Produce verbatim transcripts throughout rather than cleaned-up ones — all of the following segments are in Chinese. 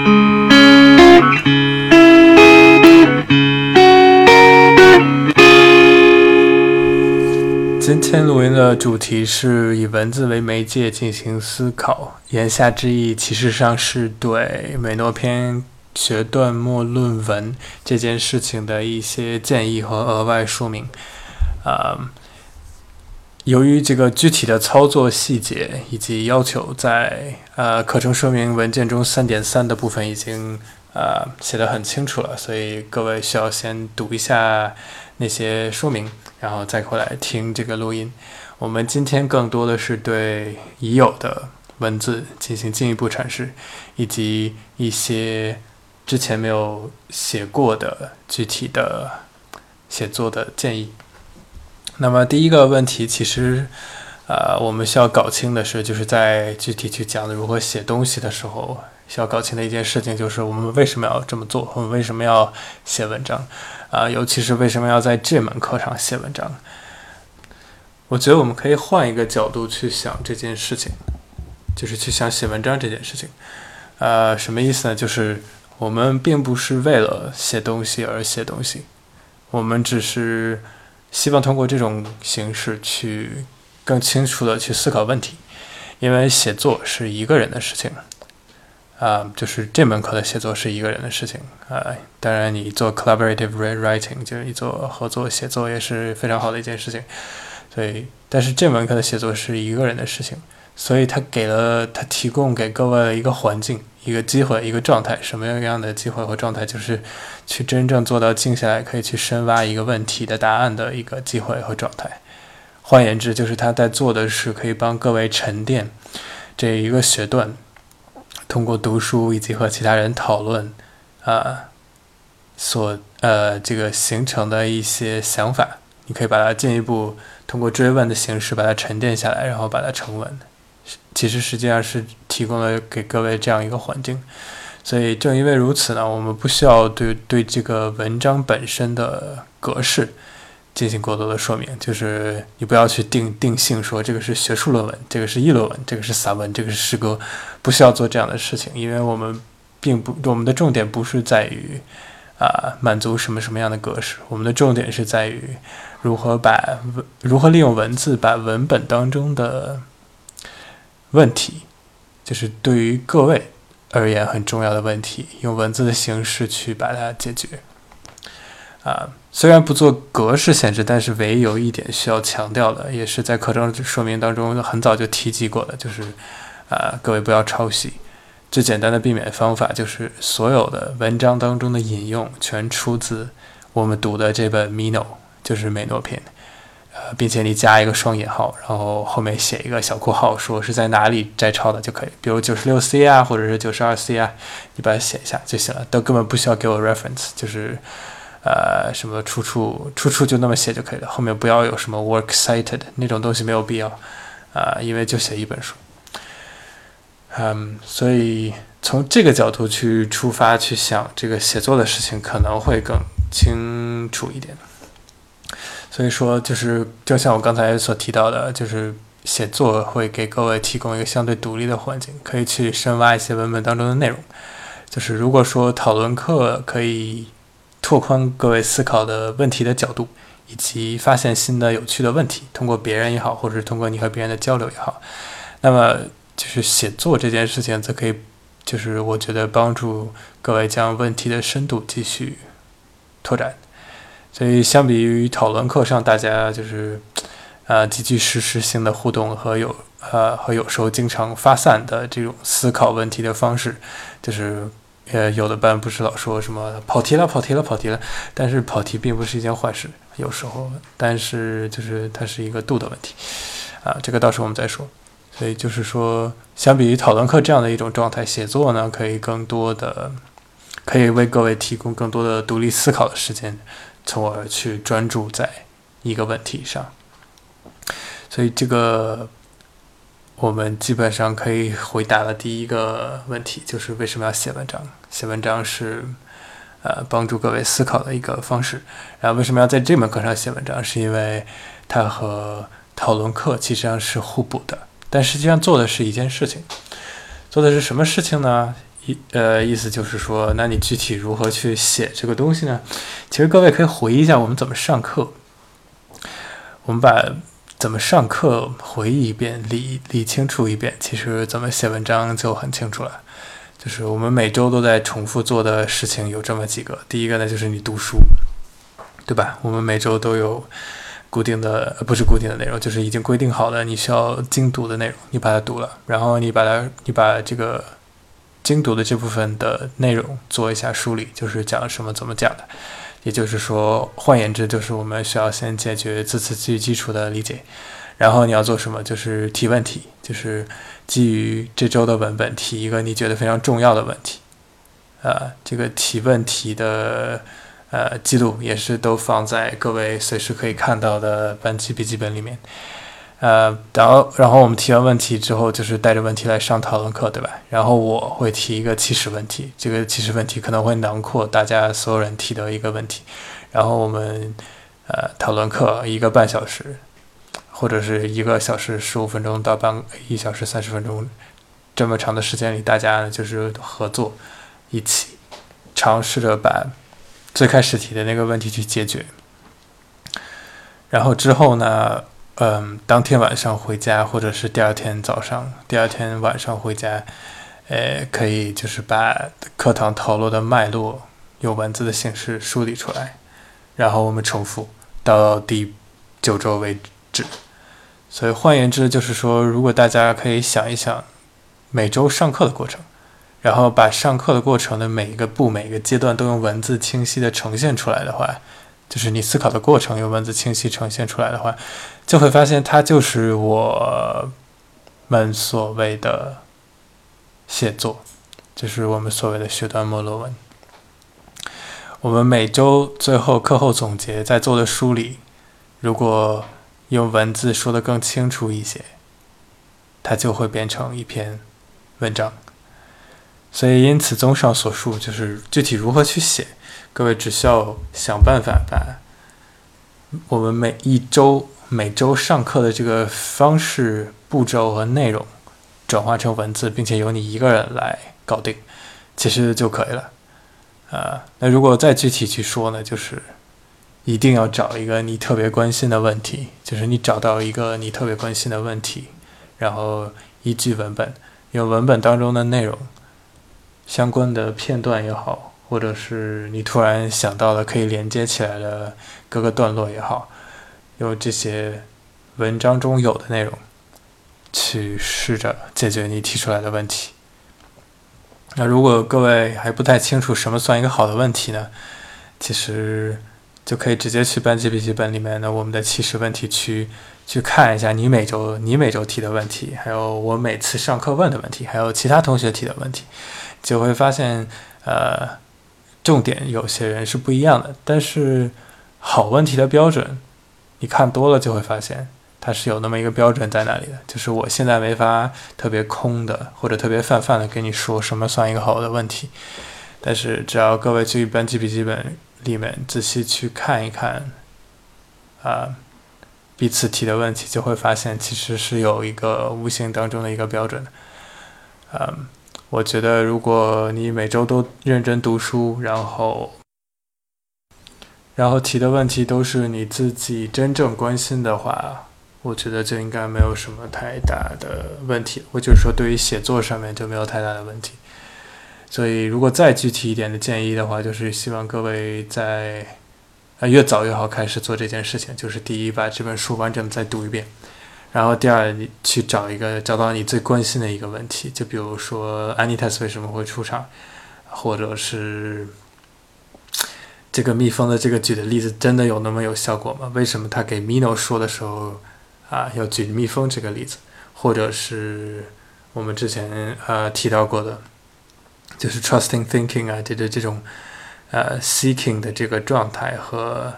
今天录音的主题是以文字为媒介进行思考，言下之意其实上是对美诺篇学段末论文这件事情的一些建议和额外说明。呃，由于这个具体的操作细节以及要求在呃课程说明文件中 三点三 的部分已经呃写得很清楚了，所以各位需要先读一下那些说明，然后再回来听这个录音。我们今天更多的是对已有的文字进行进一步阐释，以及一些之前没有写过的具体的写作的建议。那么第一个问题，其实呃，我们需要搞清的是，就是在具体去讲如何写东西的时候，需要搞清的一件事情就是我们为什么要这么做，我们为什么要写文章啊、呃，尤其是为什么要在这门课上写文章。我觉得我们可以换一个角度去想这件事情，就是去想写文章这件事情。呃，什么意思呢？就是我们并不是为了写东西而写东西，我们只是希望通过这种形式去更清楚的去思考问题。因为写作是一个人的事情啊、呃，就是这门课的写作是一个人的事情啊、呃。当然你做 collaborative writing 就是你做合作写作也是非常好的一件事情。所以但是这门课的写作是一个人的事情，所以他给了他提供给各位一个环境，一个机会，一个状态。什么样的机会和状态？就是去真正做到静下来可以去深挖一个问题的答案的一个机会和状态。换言之，就是他在做的是可以帮各位沉淀这一个学段，通过读书以及和其他人讨论啊、呃，所呃这个形成的一些想法，你可以把它进一步通过追问的形式把它沉淀下来，然后把它成文。其实实际上是提供了给各位这样一个环境。所以正因为如此呢，我们不需要对对这个文章本身的格式进行过多的说明，就是你不要去定定性说这个是学术论文，这个是议论文，这个是散文，这个是诗歌，不需要做这样的事情。因为我们并不，我们的重点不是在于啊、呃、满足什么什么样的格式，我们的重点是在于如何把如何利用文字把文本当中的问题，就是对于各位而言很重要的问题，用文字的形式去把它解决。啊，虽然不做格式限制，但是唯有一点需要强调的，也是在课程说明当中很早就提及过的，就是啊，各位不要抄袭。最简单的避免方法就是所有的文章当中的引用全出自我们读的这本 Meno， 就是美诺篇，呃，并且你加一个双引号，然后后面写一个小括号，说是在哪里摘抄的就可以，比如 九十六 C 啊，或者是 九十二 C 啊，你把它写一下就行了，都根本不需要给我 reference， 就是呃什么出处出处就那么写就可以了，后面不要有什么 work cited 那种东西没有必要啊、呃，因为就写一本书。嗯，所以从这个角度去出发去想这个写作的事情可能会更清楚一点。所以说就是就像我刚才所提到的，就是写作会给各位提供一个相对独立的环境，可以去深挖一些文本当中的内容。就是如果说讨论课可以拓宽各位思考的问题的角度，以及发现新的有趣的问题，通过别人也好，或者是通过你和别人的交流也好，那么就是写作这件事情则可以就是我觉得帮助各位将问题的深度继续拓展。所以相比于讨论课上大家就是呃极具实时性的互动和有呃和有时候经常发散的这种思考问题的方式，就是呃有的班不是老说什么跑题了跑题了跑题了，但是跑题并不是一件坏事，有时候，但是就是它是一个度的问题啊，这个到时候我们再说。所以就是说，相比于讨论课这样的一种状态，写作呢可以更多的，可以为各位提供更多的独立思考的时间，从而去专注在一个问题上。所以这个我们基本上可以回答了第一个问题，就是为什么要写文章？写文章是呃帮助各位思考的一个方式。然后为什么要在这门课上写文章？是因为它和讨论课其实上是互补的。但实际上做的是一件事情，做的是什么事情呢？ 意呃意思就是说，那你具体如何去写这个东西呢？其实各位可以回忆一下我们怎么上课，我们把怎么上课回忆一遍，理理清楚一遍，其实怎么写文章就很清楚了。就是我们每周都在重复做的事情有这么几个，第一个呢就是你读书，对吧？我们每周都有固定的，不是固定的内容，就是已经规定好的你需要精读的内容，你把它读了，然后你把它，你把这个精读的这部分的内容做一下梳理，就是讲什么怎么讲的。也就是说，换言之，就是我们需要先解决字词句基础的理解，然后你要做什么？就是提问题，就是基于这周的文本提一个你觉得非常重要的问题。呃，这个提问题的呃记录也是都放在各位随时可以看到的班级笔记本里面。呃，然后然后我们提完问题之后，就是带着问题来上讨论课，对吧？然后我会提一个起始问题，这个起始问题可能会囊括大家所有人提的一个问题，然后我们呃讨论课一个半小时，或者是一个小时十五分钟到半一小时三十分钟这么长的时间里，大家呢就是合作一起尝试着把最开始提的那个问题去解决，然后之后呢。嗯，当天晚上回家，或者是第二天早上、第二天晚上回家，呃，可以就是把课堂讨论的脉络用文字的形式梳理出来，然后我们重复到第九周为止。所以换言之，就是说，如果大家可以想一想每周上课的过程，然后把上课的过程的每一个步、每一个阶段都用文字清晰的呈现出来的话，就是你思考的过程用文字清晰呈现出来的话，就会发现它就是我们所谓的写作，就是我们所谓的学段末论文。我们每周最后课后总结在做的梳理，如果用文字说得更清楚一些，它就会变成一篇文章。所以因此综上所述，就是具体如何去写，各位只需要想办法把我们每一周每周上课的这个方式、步骤和内容转化成文字，并且由你一个人来搞定，其实就可以了。呃，那如果再具体去说呢，就是一定要找一个你特别关心的问题，就是你找到一个你特别关心的问题，然后依据文本，用文本当中的内容相关的片段也好，或者是你突然想到的可以连接起来的各个段落也好，用这些文章中有的内容去试着解决你提出来的问题。那如果各位还不太清楚什么算一个好的问题呢，其实就可以直接去班级笔记本里面的我们的起始问题区去看一下你每周你每周提的问题，还有我每次上课问的问题，还有其他同学提的问题，就会发现呃，重点有些人是不一样的，但是好问题的标准你看多了就会发现它是有那么一个标准在那里的，就是我现在没法特别空的或者特别泛泛的跟你说什么算一个好的问题，但是只要各位去班级笔记本里面仔细去看一看啊，彼此提的问题，就会发现其实是有一个无形当中的一个标准的。嗯，我觉得如果你每周都认真读书，然后然后提的问题都是你自己真正关心的话，我觉得这应该没有什么太大的问题，或者说对于写作上面就没有太大的问题。所以如果再具体一点的建议的话，就是希望各位在、呃、越早越好开始做这件事情，就是第一把这本书完整的再读一遍，然后第二你去找一个找到你最关心的一个问题，就比如说安妮塔斯为什么会出场，或者是这个蜜蜂的这个举的例子真的有那么有效果吗？为什么他给 Mino 说的时候啊要举蜜蜂这个例子，或者是我们之前呃提到过的就是 trusting thinking 啊，这这这种呃 seeking 的这个状态和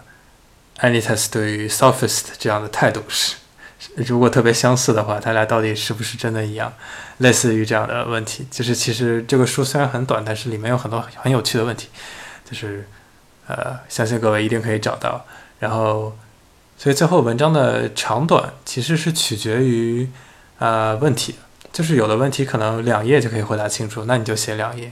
Anitas 对于 sophist 这样的态度是，如果特别相似的话，他俩到底是不是真的一样？类似于这样的问题，就是其实这个书虽然很短，但是里面有很多很有趣的问题，就是呃，相信各位一定可以找到。然后，所以最后文章的长短其实是取决于呃问题的。就是有的问题可能两页就可以回答清楚，那你就写两页，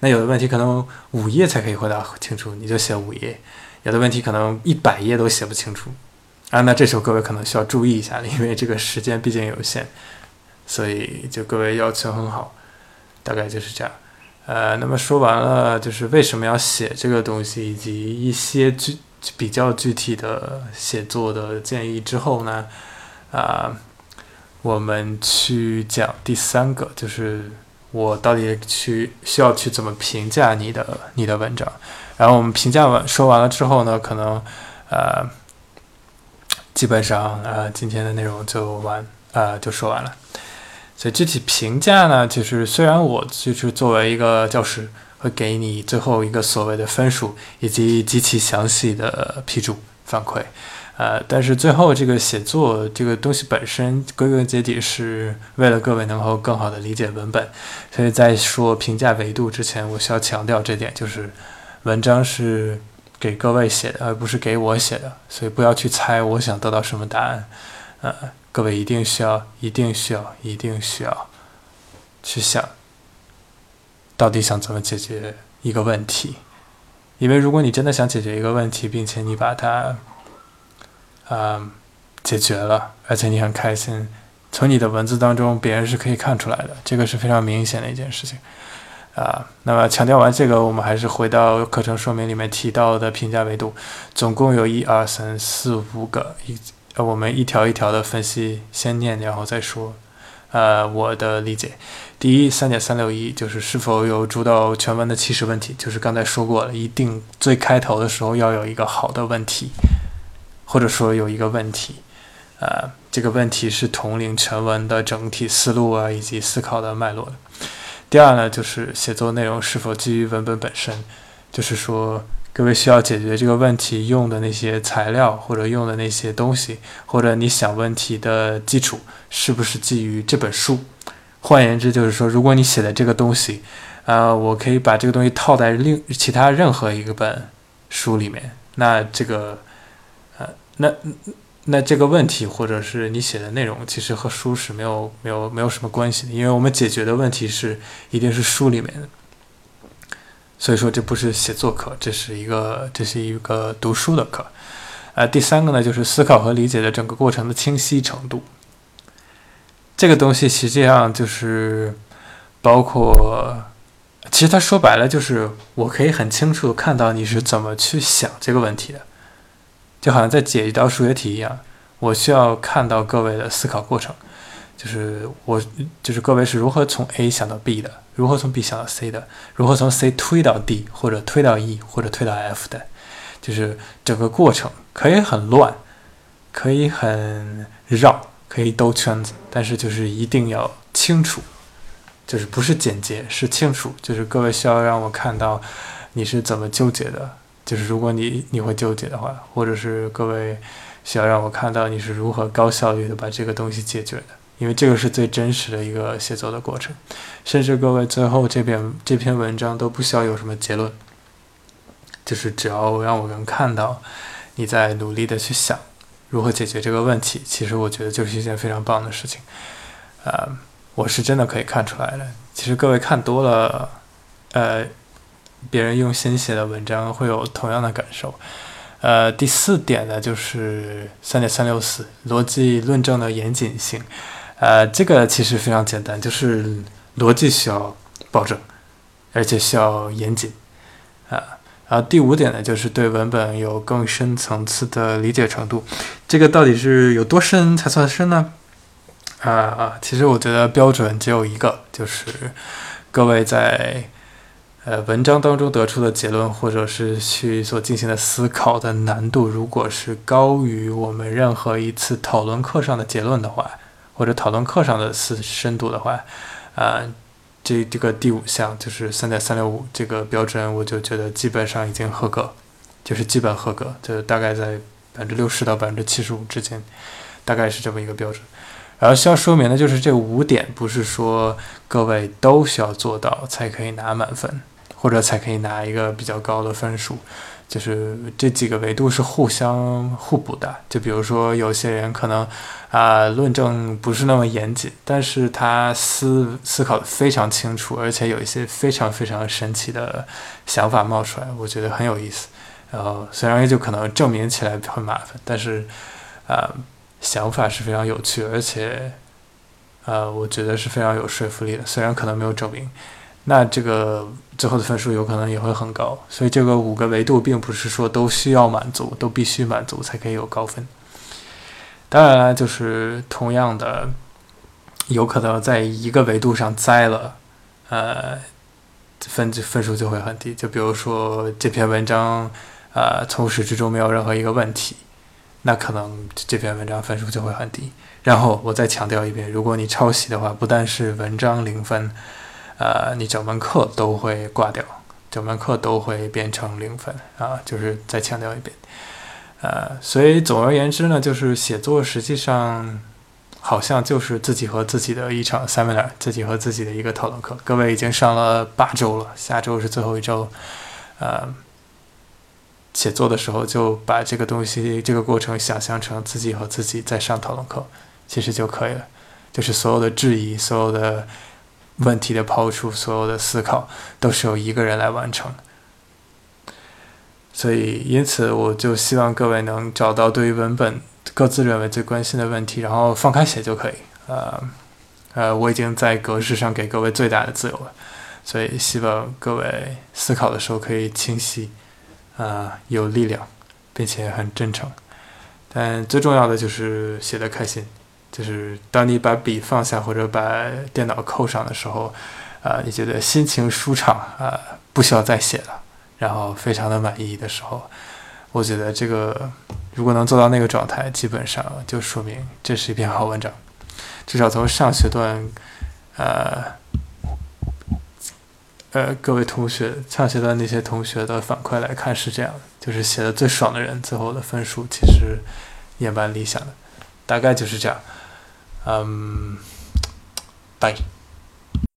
那有的问题可能五页才可以回答清楚，你就写五页；有的问题可能一百页都写不清楚啊。那这时候各位可能需要注意一下，因为这个时间毕竟有限，所以就各位要求很好，大概就是这样。呃，那么说完了就是为什么要写这个东西，以及一些具比较具体的写作的建议之后呢，啊、呃，我们去讲第三个，就是我到底去需要去怎么评价你的你的文章。然后我们评价完说完了之后呢，可能呃，基本上呃今天的内容就完呃就说完了。所以具体评价呢，就是虽然我就是作为一个教师，会给你最后一个所谓的分数，以及极其详细的批注反馈，呃，但是最后这个写作这个东西本身，归根结底是为了各位能够更好的理解文本。所以在说评价维度之前，我需要强调这点，就是文章是给各位写的，而不是给我写的，所以不要去猜我想得到什么答案，呃。各位一定需要，一定需要，一定需要去想，到底想怎么解决一个问题。因为如果你真的想解决一个问题，并且你把它，呃，解决了，而且你很开心，从你的文字当中，别人是可以看出来的，这个是非常明显的一件事情。啊、呃，那么强调完这个，我们还是回到课程说明里面提到的评价维度，总共有一二三四五个一。呃，我们一条一条的分析，先念然后再说。呃，我的理解，第一 三点三六一 就是是否有主导全文的起始问题，就是刚才说过了，一定最开头的时候要有一个好的问题，或者说有一个问题，呃，这个问题是统领全文的整体思路啊以及思考的脉络的。第二呢，就是写作内容是否基于文本本身，就是说各位需要解决这个问题用的那些材料，或者用的那些东西，或者你想问题的基础是不是基于这本书。换言之就是说，如果你写的这个东西呃，我可以把这个东西套在另其他任何一个本书里面，那这个呃那那这个问题或者是你写的内容其实和书是没有没有没有什么关系的，因为我们解决的问题是一定是书里面的。所以说这不是写作课，这是一个这是一个读书的课。呃，第三个呢，就是思考和理解的整个过程的清晰程度。这个东西实际上就是包括，其实它说白了就是我可以很清楚看到你是怎么去想这个问题的，就好像在解一道数学题一样，我需要看到各位的思考过程。就是我就是各位是如何从 A 想到 B 的，如何从 B 想到 C 的，如何从 C 推到 D 或者推到 E 或者推到 F 的，就是整个过程可以很乱，可以很绕，可以兜圈子，但是就是一定要清楚，就是不是简洁，是清楚。就是各位需要让我看到你是怎么纠结的，就是如果你你会纠结的话，或者是各位需要让我看到你是如何高效率的把这个东西解决的。因为这个是最真实的一个写作的过程，甚至各位最后这篇这篇文章都不需要有什么结论，就是只要让我能看到你在努力的去想如何解决这个问题，其实我觉得就是一件非常棒的事情。呃，我是真的可以看出来的。其实各位看多了，呃，别人用心写的文章会有同样的感受。呃，第四点呢，就是 三点三六四 逻辑论证的严谨性。呃，这个其实非常简单，就是逻辑需要保证，而且需要严谨啊。然后第五点呢，就是对文本有更深层次的理解程度。这个到底是有多深才算深呢？啊，其实我觉得标准只有一个，就是各位在呃文章当中得出的结论，或者是去所进行的思考的难度，如果是高于我们任何一次讨论课上的结论的话，或者讨论课上的深度的话，啊、呃，这这个第五项就是 三点三六五 这个标准，我就觉得基本上已经合格，就是基本合格，就大概在百分之六十到百分之七十五之间，大概是这么一个标准。然后需要说明的就是这五点不是说各位都需要做到才可以拿满分， 或者才可以拿一个比较高的分数。就是这几个维度是互相互补的。就比如说有些人可能啊、呃、论证不是那么严谨，但是他思思考的非常清楚，而且有一些非常非常神奇的想法冒出来，我觉得很有意思。然后虽然就可能证明起来很麻烦，但是啊、呃、想法是非常有趣，而且呃我觉得是非常有说服力的，虽然可能没有证明。那这个最后的分数有可能也会很高，所以这个五个维度并不是说都需要满足，都必须满足才可以有高分。当然了，就是同样的，有可能在一个维度上栽了，呃，分分数就会很低。就比如说这篇文章，呃，从始至终没有任何一个问题，那可能这篇文章分数就会很低。然后我再强调一遍，如果你抄袭的话，不但是文章零分。呃，你整门课都会挂掉，整门课都会变成零分啊！就是再强调一遍，呃，所以总而言之呢，就是写作实际上好像就是自己和自己的一场 seminar， 自己和自己的一个讨论课。各位已经上了八周了，下周是最后一周，呃，写作的时候就把这个东西、这个过程想象成自己和自己在上讨论课，其实就可以了。就是所有的质疑，所有的问题的抛出，所有的思考都是由一个人来完成。所以因此我就希望各位能找到对于文本各自认为最关心的问题，然后放开写就可以。呃呃，我已经在格式上给各位最大的自由了，所以希望各位思考的时候可以清晰，呃，有力量，并且很真诚。但最重要的就是写得开心。就是当你把笔放下或者把电脑扣上的时候，呃，你觉得心情舒畅，呃，不需要再写了，然后非常的满意的时候，我觉得这个如果能做到那个状态，基本上就说明这是一篇好文章。至少从上学段，呃呃，各位同学上学段那些同学的反馈来看是这样的，就是写的最爽的人，最后的分数其实也蛮理想的，大概就是这样。嗯，拜。